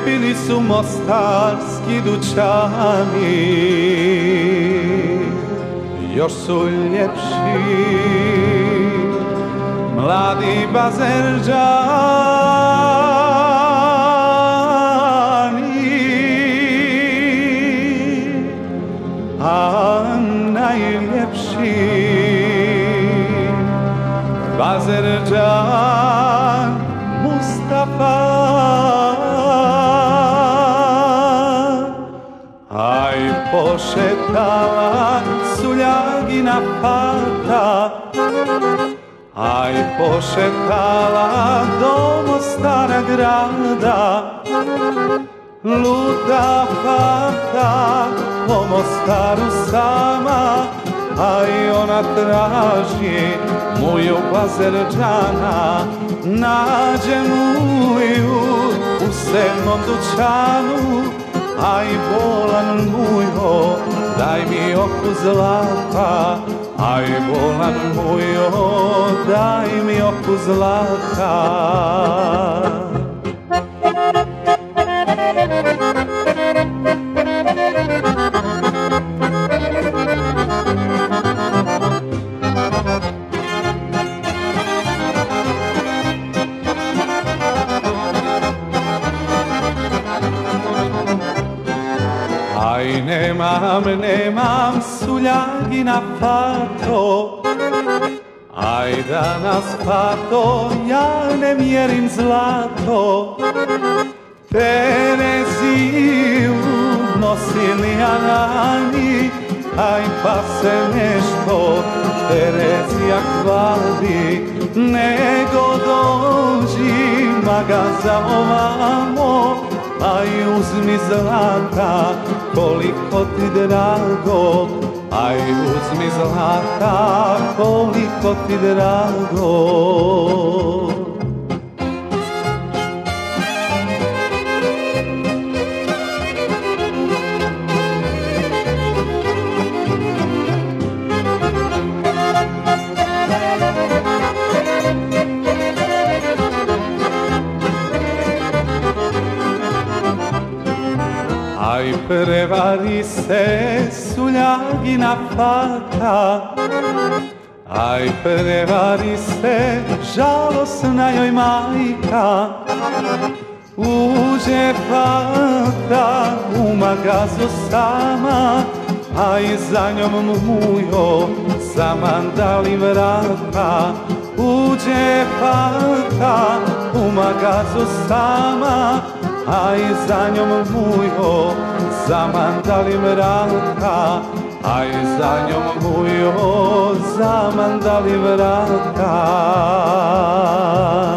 bili su mostarski dućani, još su ljepši mladi Bazerđani, a najljepši Bazerđan Mustafa. Aj pošetala Suljagina Fata, aj pošetala do Mostara grada, luta Fata po Mostaru sama, aj ona traži moju Bazerđana, nađe muju u sedmom dućanu, aj bolan mujo, daj mi oku zlata, aj bolan mujo, daj mi oku zlata. Aj nemam Suljagina Fato, aj danas Fato ja ne mjerim zlato, Tereziju nosili Anani, aj pa se nešto Terezija hvali, nego dođi magaza ovamo, aj uzmi zlata koliko ti drago, aj uzmi zlata koliko ti drago. Aj prevari se Suljagina Fata, aj prevari se žalosna joj majka, uđe Fata u magazu sama, aj za njom mujo zamandali vrata, uđe Fata u magazu sama, aj za njom mujo zamandali vrata, aj za njom mujo zamandali vrata.